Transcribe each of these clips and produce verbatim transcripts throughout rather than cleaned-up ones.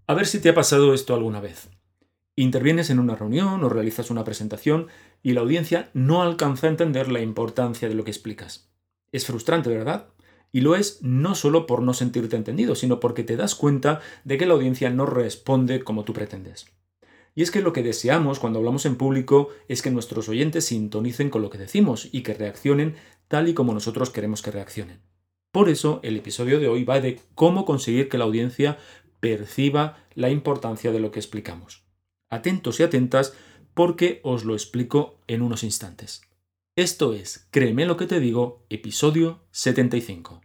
A ver si te ha pasado esto alguna vez. Intervienes en una reunión o realizas una presentación y la audiencia no alcanza a entender la importancia de lo que explicas. Es frustrante, ¿verdad? Y lo es no solo por no sentirte entendido, sino porque te das cuenta de que la audiencia no responde como tú pretendes. Y es que lo que deseamos cuando hablamos en público es que nuestros oyentes sintonicen con lo que decimos y que reaccionen tal y como nosotros queremos que reaccionen. Por eso, el episodio de hoy va de cómo conseguir que la audiencia perciba la importancia de lo que explicamos. Atentos y atentas porque os lo explico en unos instantes. Esto es Créeme lo que te digo, episodio setenta y cinco.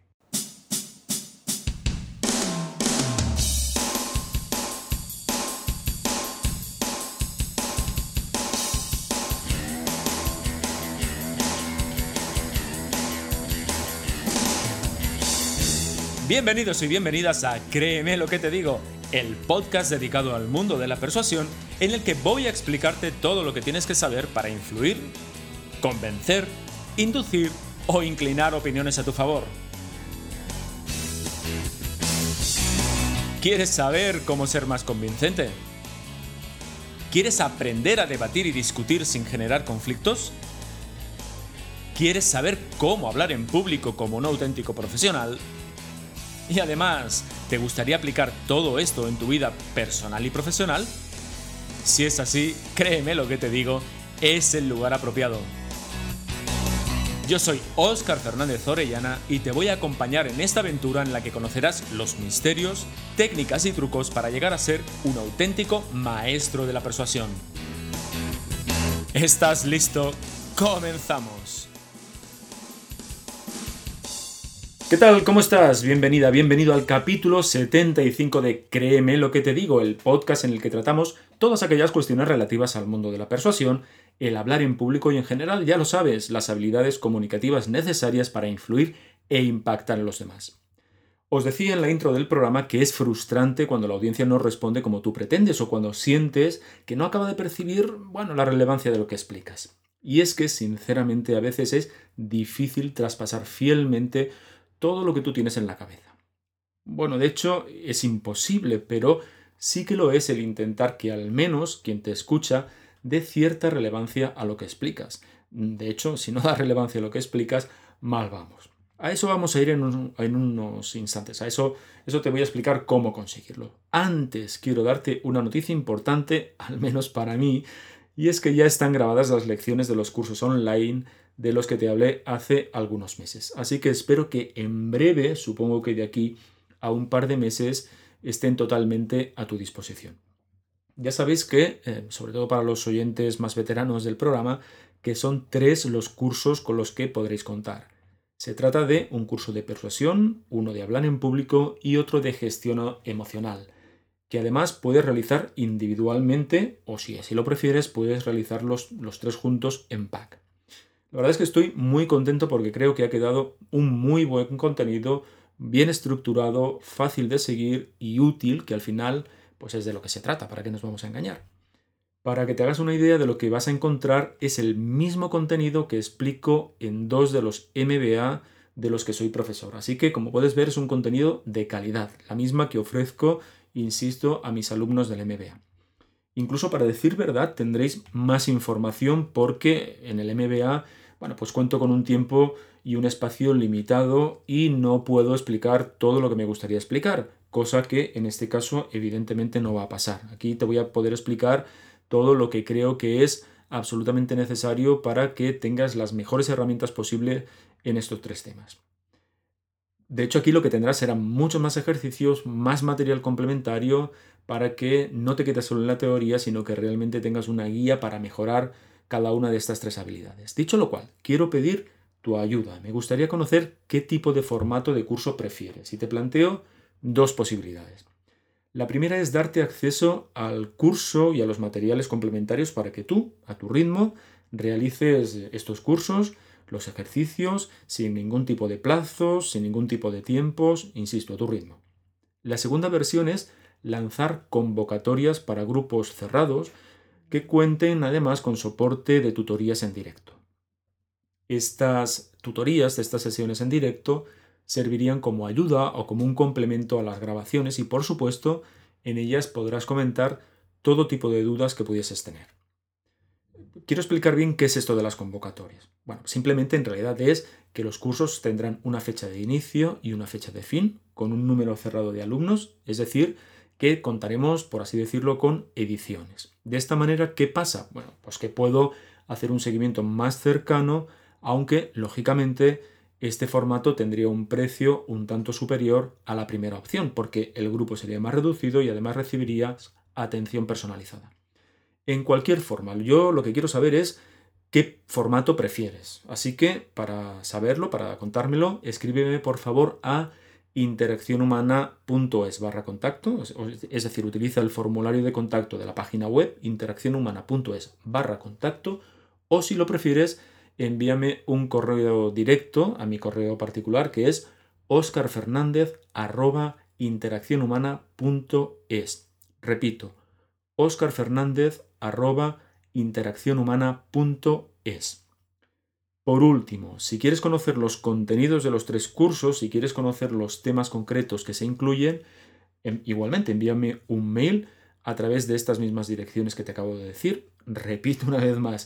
Bienvenidos y bienvenidas a Créeme lo que te digo, el podcast dedicado al mundo de la persuasión en el que voy a explicarte todo lo que tienes que saber para influir, convencer, inducir o inclinar opiniones a tu favor. ¿Quieres saber cómo ser más convincente? ¿Quieres aprender a debatir y discutir sin generar conflictos? ¿Quieres saber cómo hablar en público como un auténtico profesional? Y además, ¿te gustaría aplicar todo esto en tu vida personal y profesional? Si es así, créeme lo que te digo, es el lugar apropiado. Yo soy Óscar Fernández Orellana y te voy a acompañar en esta aventura en la que conocerás los misterios, técnicas y trucos para llegar a ser un auténtico maestro de la persuasión. ¿Estás listo? ¡Comenzamos! ¿Qué tal? ¿Cómo estás? Bienvenida, bienvenido al capítulo setenta y cinco de Créeme lo que te digo, el podcast en el que tratamos todas aquellas cuestiones relativas al mundo de la persuasión, el hablar en público y en general, ya lo sabes, las habilidades comunicativas necesarias para influir e impactar en los demás. Os decía en la intro del programa que es frustrante cuando la audiencia no responde como tú pretendes o cuando sientes que no acaba de percibir, bueno, la relevancia de lo que explicas. Y es que, sinceramente, a veces es difícil traspasar fielmente todo lo que tú tienes en la cabeza. Bueno, de hecho, es imposible, pero sí que lo es el intentar que al menos quien te escucha dé cierta relevancia a lo que explicas. De hecho, si no da relevancia a lo que explicas, mal vamos. A eso vamos a ir en, un, en unos instantes. A eso, eso te voy a explicar cómo conseguirlo. Antes quiero darte una noticia importante, al menos para mí, y es que ya están grabadas las lecciones de los cursos online de los que te hablé hace algunos meses. Así que espero que en breve, supongo que de aquí a un par de meses, estén totalmente a tu disposición. Ya sabéis que, eh, sobre todo para los oyentes más veteranos del programa, que son tres los cursos con los que podréis contar. Se trata de un curso de persuasión, uno de hablar en público y otro de gestión emocional, que además puedes realizar individualmente o, si así lo prefieres, puedes realizarlos los tres juntos en pack. La verdad es que estoy muy contento porque creo que ha quedado un muy buen contenido, bien estructurado, fácil de seguir y útil, que al final pues es de lo que se trata, ¿para qué nos vamos a engañar? Para que te hagas una idea de lo que vas a encontrar, es el mismo contenido que explico en dos de los M B A de los que soy profesor. Así que, como puedes ver, es un contenido de calidad, la misma que ofrezco, insisto, a mis alumnos del M B A. Incluso, para decir verdad, tendréis más información porque en el M B A, bueno, pues cuento con un tiempo y un espacio limitado y no puedo explicar todo lo que me gustaría explicar, cosa que en este caso evidentemente no va a pasar. Aquí te voy a poder explicar todo lo que creo que es absolutamente necesario para que tengas las mejores herramientas posibles en estos tres temas. De hecho, aquí lo que tendrás serán muchos más ejercicios, más material complementario para que no te quedes solo en la teoría, sino que realmente tengas una guía para mejorar cada una de estas tres habilidades. Dicho lo cual, quiero pedir tu ayuda. Me gustaría conocer qué tipo de formato de curso prefieres y te planteo dos posibilidades. La primera es darte acceso al curso y a los materiales complementarios para que tú, a tu ritmo, realices estos cursos, los ejercicios, sin ningún tipo de plazos, sin ningún tipo de tiempos, insisto, a tu ritmo. La segunda versión es lanzar convocatorias para grupos cerrados que cuenten además con soporte de tutorías en directo. Estas tutorías de estas sesiones en directo servirían como ayuda o como un complemento a las grabaciones y, por supuesto, En ellas podrás comentar todo tipo de dudas que pudieses tener. Quiero explicar bien qué es esto de las convocatorias. Bueno, simplemente en realidad es que los cursos tendrán una fecha de inicio y una fecha de fin, con un número cerrado de alumnos, es decir, que contaremos, por así decirlo, con ediciones. De esta manera, ¿qué pasa? Bueno, pues que puedo hacer un seguimiento más cercano, aunque, lógicamente, este formato tendría un precio un tanto superior a la primera opción, porque el grupo sería más reducido y además recibirías atención personalizada. En cualquier forma, yo lo que quiero saber es qué formato prefieres. Así que, para saberlo, para contármelo, escríbeme por favor a interaccionhumana.es barra contacto, es decir, utiliza el formulario de contacto de la página web interaccionhumana.es barra contacto, o si lo prefieres, envíame un correo directo a mi correo particular, que es oscarfernandez arroba interaccionhumana.es. Repito, oscarfernandez arroba interaccionhumana.es. Por último, si quieres conocer los contenidos de los tres cursos, si quieres conocer los temas concretos que se incluyen, igualmente envíame un mail a través de estas mismas direcciones que te acabo de decir. Repito una vez más,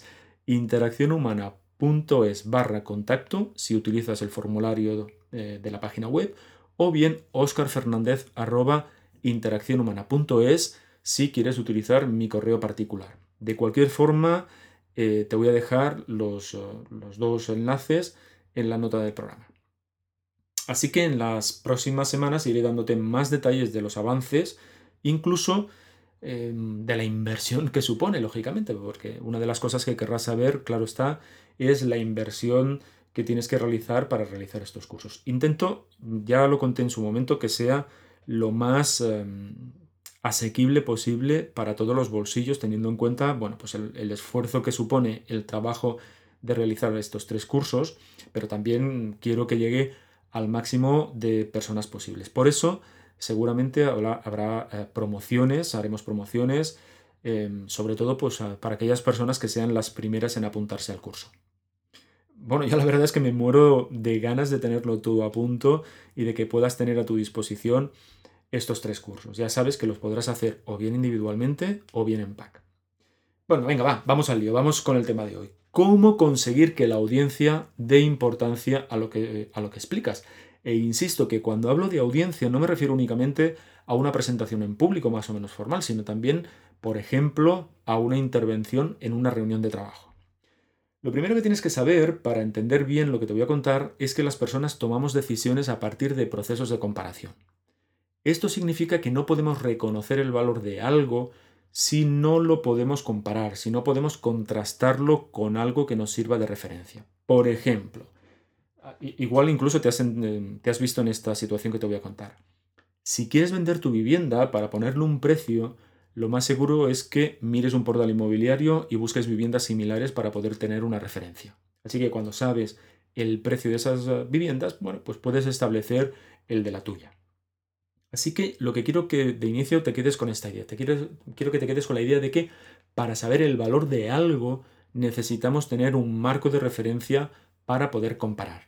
interaccionhumana.es barra contacto si utilizas el formulario eh, de la página web, o bien oscarfernandez arroba interaccionhumana.es si quieres utilizar mi correo particular. De cualquier forma, eh, te voy a dejar los, uh, los dos enlaces en la nota del programa. Así que en las próximas semanas iré dándote más detalles de los avances, incluso eh, de la inversión que supone, lógicamente, porque una de las cosas que querrás saber, claro está, es la inversión que tienes que realizar para realizar estos cursos. Intento, ya lo conté en su momento, que sea lo más eh, asequible posible para todos los bolsillos, teniendo en cuenta, bueno, pues el, el esfuerzo que supone el trabajo de realizar estos tres cursos, pero también quiero que llegue al máximo de personas posibles. Por eso, seguramente habrá, habrá eh, promociones, haremos promociones, eh, sobre todo pues, a, para aquellas personas que sean las primeras en apuntarse al curso. Bueno, yo la verdad es que me muero de ganas de tenerlo todo a punto y de que puedas tener a tu disposición estos tres cursos. Ya sabes que los podrás hacer o bien individualmente o bien en pack. Bueno, venga, va, vamos al lío, vamos con el tema de hoy. ¿Cómo conseguir que la audiencia dé importancia a lo que, a lo que explicas? E insisto que cuando hablo de audiencia no me refiero únicamente a una presentación en público más o menos formal, sino también, por ejemplo, a una intervención en una reunión de trabajo. Lo primero que tienes que saber para entender bien lo que te voy a contar es que las personas tomamos decisiones a partir de procesos de comparación. Esto significa que no podemos reconocer el valor de algo si no lo podemos comparar, si no podemos contrastarlo con algo que nos sirva de referencia. Por ejemplo, igual incluso te has, te has visto en esta situación que te voy a contar. Si quieres vender tu vivienda para ponerle un precio, lo más seguro es que mires un portal inmobiliario y busques viviendas similares para poder tener una referencia. Así que cuando sabes el precio de esas viviendas, bueno, pues puedes establecer el de la tuya. Así que lo que quiero que de inicio te quedes con esta idea. Te quiero, quiero que te quedes con la idea de que para saber el valor de algo necesitamos tener un marco de referencia para poder comparar.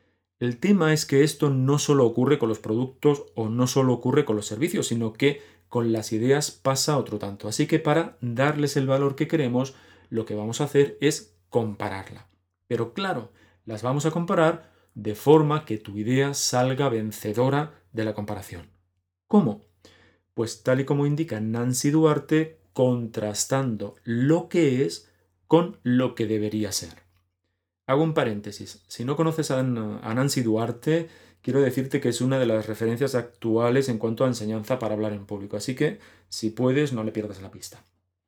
El tema es que esto no solo ocurre con los productos o no solo ocurre con los servicios, sino que con las ideas pasa otro tanto. Así que para darles el valor que queremos, lo que vamos a hacer es compararla. Pero claro, las vamos a comparar de forma que tu idea salga vencedora de la comparación. ¿Cómo? Pues tal y como indica Nancy Duarte, contrastando lo que es con lo que debería ser. Hago un paréntesis. Si no conoces a Nancy Duarte, quiero decirte que es una de las referencias actuales en cuanto a enseñanza para hablar en público. Así que, si puedes, no le pierdas la pista.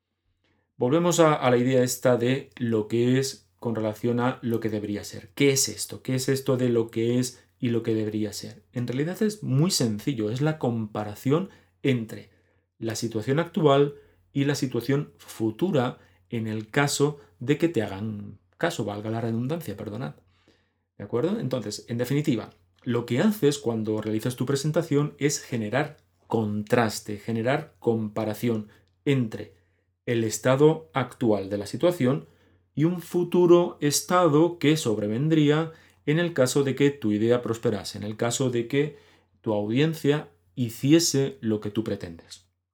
Volvemos a, a la idea esta de lo que es con relación a lo que debería ser. ¿Qué es esto? ¿Qué es esto de lo que es y lo que debería ser? En realidad es muy sencillo. Es la comparación entre la situación actual y la situación futura en el caso de que te hagan caso, valga la redundancia, perdonad. ¿De acuerdo? Entonces, en definitiva, lo que haces cuando realizas tu presentación es generar contraste, generar comparación entre el estado actual de la situación y un futuro estado que sobrevendría en el caso de que tu idea prosperase, en el caso de que tu audiencia hiciese lo que tú pretendes.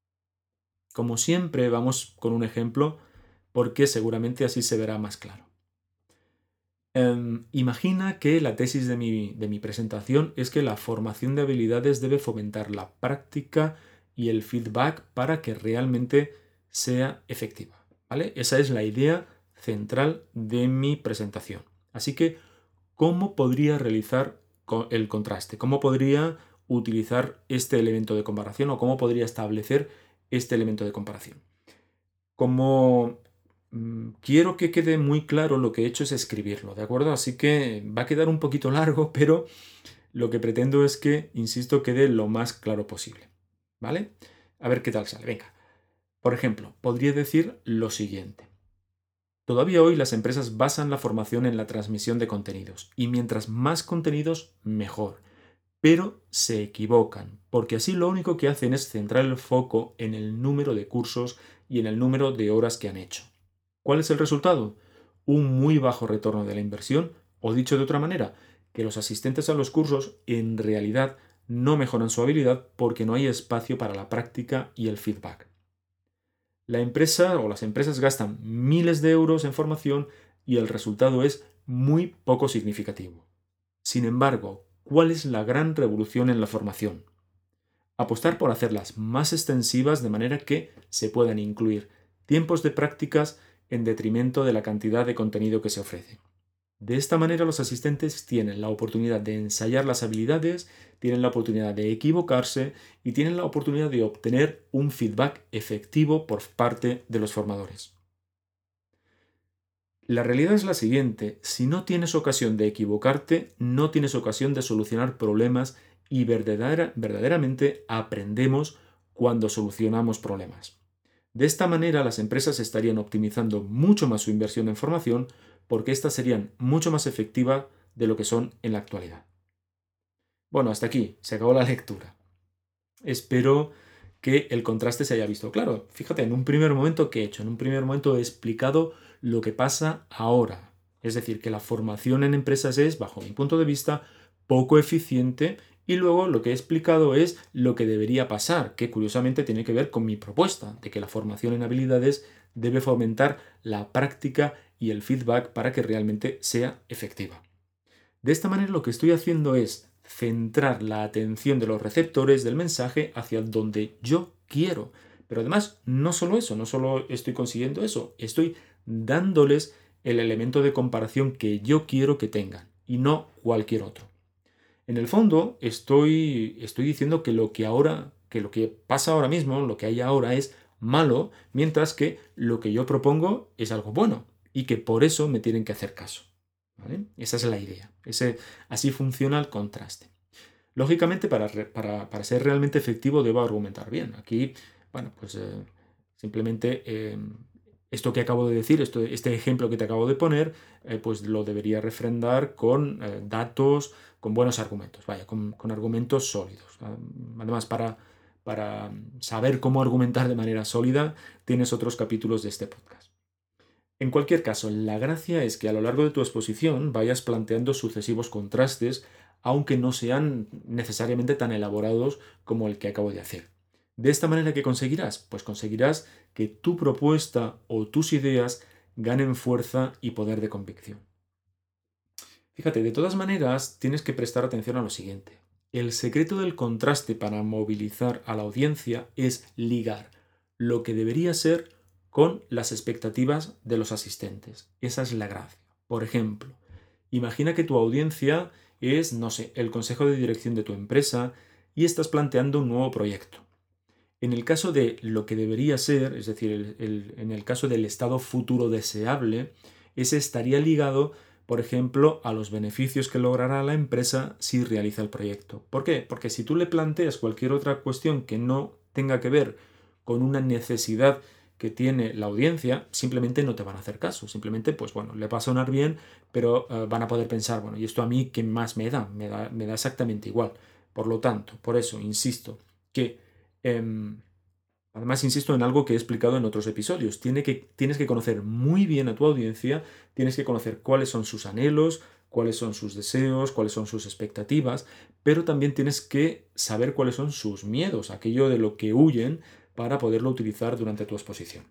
Como siempre, vamos con un ejemplo porque seguramente así se verá más claro. Eh, imagina que la tesis de mi, de mi presentación es que la formación de habilidades debe fomentar la práctica y el feedback para que realmente sea efectiva, ¿vale? Esa es la idea central de mi presentación. Así que, ¿cómo podría realizar el contraste? ¿Cómo podría utilizar este elemento de comparación o cómo podría establecer este elemento de comparación? Como mm, quiero que quede muy claro, lo que he hecho es escribirlo, ¿de acuerdo? Así que va a quedar un poquito largo, pero lo que pretendo es que, insisto, quede lo más claro posible, ¿vale? A ver qué tal sale. Venga. Por ejemplo, podría decir lo siguiente. Todavía hoy las empresas basan la formación en la transmisión de contenidos, y mientras más contenidos, mejor. Pero se equivocan, porque así lo único que hacen es centrar el foco en el número de cursos y en el número de horas que han hecho. ¿Cuál es el resultado? Un muy bajo retorno de la inversión, o dicho de otra manera, que los asistentes a los cursos en realidad no mejoran su habilidad porque no hay espacio para la práctica y el feedback. La empresa o las empresas gastan miles de euros en formación y el resultado es muy poco significativo. Sin embargo, ¿cuál es la gran revolución en la formación? Apostar por hacerlas más extensivas de manera que se puedan incluir tiempos de prácticas en detrimento de la cantidad de contenido que se ofrece. De esta manera los asistentes tienen la oportunidad de ensayar las habilidades, tienen la oportunidad de equivocarse y tienen la oportunidad de obtener un feedback efectivo por parte de los formadores. La realidad es la siguiente: si no tienes ocasión de equivocarte, no tienes ocasión de solucionar problemas y verdadera, verdaderamente aprendemos cuando solucionamos problemas. De esta manera las empresas estarían optimizando mucho más su inversión en formación porque éstas serían mucho más efectivas de lo que son en la actualidad. Bueno, hasta aquí, se acabó la lectura. Espero que el contraste se haya visto claro. Fíjate, en un primer momento, ¿qué he hecho? En un primer momento he explicado lo que pasa ahora. Es decir, que la formación en empresas es, bajo mi punto de vista, poco eficiente, y luego lo que he explicado es lo que debería pasar, que curiosamente tiene que ver con mi propuesta de que la formación en habilidades debe fomentar la práctica y el feedback para que realmente sea efectiva. De esta manera lo que estoy haciendo es centrar la atención de los receptores del mensaje hacia donde yo quiero. Pero además, no solo eso, no solo estoy consiguiendo eso, estoy dándoles el elemento de comparación que yo quiero que tengan y no cualquier otro. En el fondo, estoy, estoy diciendo que lo que ahora, que lo que pasa ahora mismo, lo que hay ahora es malo, mientras que lo que yo propongo es algo bueno y que por eso me tienen que hacer caso. ¿Vale? Esa es la idea. Ese, así funciona el contraste. Lógicamente, para, para, para ser realmente efectivo, debo argumentar bien. Aquí, bueno, pues eh, simplemente eh, esto que acabo de decir, esto, este ejemplo que te acabo de poner, eh, pues lo debería refrendar con eh, datos, con buenos argumentos, vaya, con, con argumentos sólidos. Además, para, para saber cómo argumentar de manera sólida, tienes otros capítulos de este podcast. En cualquier caso, la gracia es que a lo largo de tu exposición vayas planteando sucesivos contrastes, aunque no sean necesariamente tan elaborados como el que acabo de hacer. ¿De esta manera qué conseguirás? Pues conseguirás que tu propuesta o tus ideas ganen fuerza y poder de convicción. Fíjate, de todas maneras, tienes que prestar atención a lo siguiente. El secreto del contraste para movilizar a la audiencia es ligar lo que debería ser con las expectativas de los asistentes. Esa es la gracia. Por ejemplo, imagina que tu audiencia es, no sé, el consejo de dirección de tu empresa y estás planteando un nuevo proyecto. En el caso de lo que debería ser, es decir, el, el, en el caso del estado futuro deseable, ese estaría ligado, por ejemplo, a los beneficios que logrará la empresa si realiza el proyecto. ¿Por qué? Porque si tú le planteas cualquier otra cuestión que no tenga que ver con una necesidad que tiene la audiencia, simplemente no te van a hacer caso. Simplemente, pues bueno, le va a sonar bien, pero uh, van a poder pensar, bueno, ¿y esto a mí qué más me da? Me da, me da exactamente igual. Por lo tanto, por eso, insisto, que eh, además, insisto en algo que he explicado en otros episodios. Tiene que, tienes que conocer muy bien a tu audiencia, tienes que conocer cuáles son sus anhelos, cuáles son sus deseos, cuáles son sus expectativas, pero también tienes que saber cuáles son sus miedos, aquello de lo que huyen, para poderlo utilizar durante tu exposición.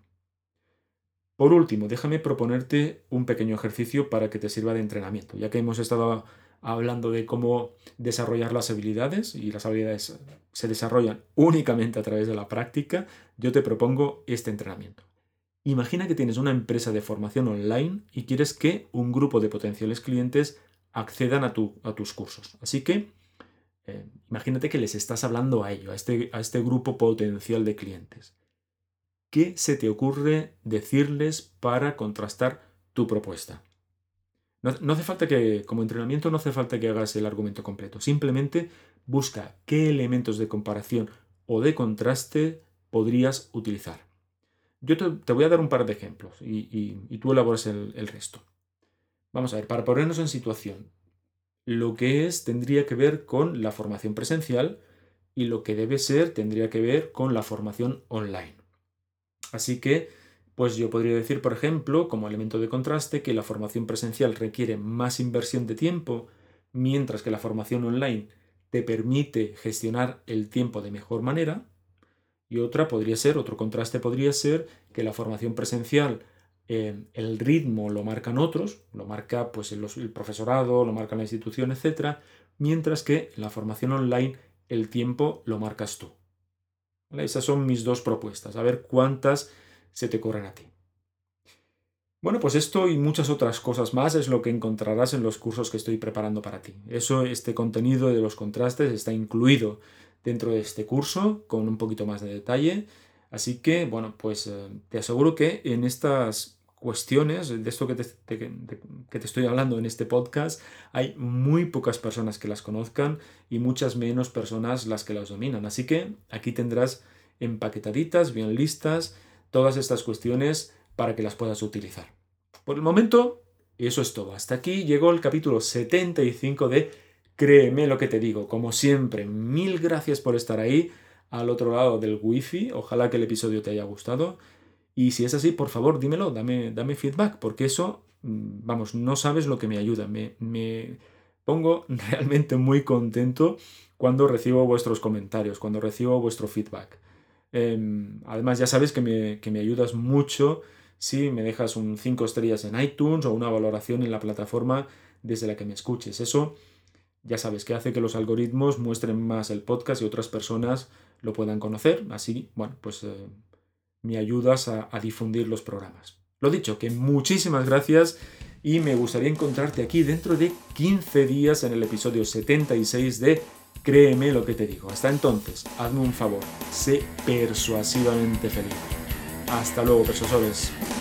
Por último, déjame proponerte un pequeño ejercicio para que te sirva de entrenamiento, ya que hemos estado hablando de cómo desarrollar las habilidades y las habilidades se desarrollan únicamente a través de la práctica. Yo te propongo este entrenamiento. Imagina que tienes una empresa de formación online y quieres que un grupo de potenciales clientes accedan a, tu, a tus cursos. Así que eh, imagínate que les estás hablando a ello, a este, a este grupo potencial de clientes. ¿Qué se te ocurre decirles para contrastar tu propuesta? No, no hace falta que, como entrenamiento, no hace falta que hagas el argumento completo. Simplemente busca qué elementos de comparación o de contraste podrías utilizar. Yo te, te voy a dar un par de ejemplos y, y, y tú elaboras el, el resto. Vamos a ver, para ponernos en situación. Lo que es tendría que ver con la formación presencial y lo que debe ser tendría que ver con la formación online. Así que, pues yo podría decir, por ejemplo, como elemento de contraste, que la formación presencial requiere más inversión de tiempo, mientras que la formación online te permite gestionar el tiempo de mejor manera. Y otra podría ser, otro contraste podría ser que la formación presencial, eh, el ritmo lo marcan otros, lo marca pues el, el profesorado, lo marca la institución, etcétera, mientras que en la formación online el tiempo lo marcas tú. ¿Vale? Esas son mis dos propuestas, a ver cuántas se te ocurren a ti. Bueno, pues esto y muchas otras cosas más es lo que encontrarás en los cursos que estoy preparando para ti. Eso, este contenido de los contrastes está incluido dentro de este curso con un poquito más de detalle. Así que, bueno, pues eh, te aseguro que en estas cuestiones, de esto que te, de, de, que te estoy hablando en este podcast, hay muy pocas personas que las conozcan y muchas menos personas las que las dominan. Así que aquí tendrás empaquetaditas, bien listas, todas estas cuestiones para que las puedas utilizar. Por el momento, eso es todo. Hasta aquí llegó el capítulo setenta y cinco de Créeme lo que te digo. Como siempre, mil gracias por estar ahí al otro lado del wifi. Ojalá que el episodio te haya gustado. Y si es así, por favor, dímelo, dame, dame feedback, porque eso, vamos, no sabes lo que me ayuda. Me, me pongo realmente muy contento cuando recibo vuestros comentarios, cuando recibo vuestro feedback. Eh, además, ya sabes que me, que me ayudas mucho si me dejas un cinco estrellas en iTunes o una valoración en la plataforma desde la que me escuches. Eso, ya sabes, que hace que los algoritmos muestren más el podcast y otras personas lo puedan conocer. Así, bueno, pues eh, me ayudas a, a difundir los programas. Lo dicho, que muchísimas gracias y me gustaría encontrarte aquí dentro de quince días en el episodio setenta y seis de Créeme lo que te digo. Hasta entonces, hazme un favor, sé persuasivamente feliz. Hasta luego, persuasores.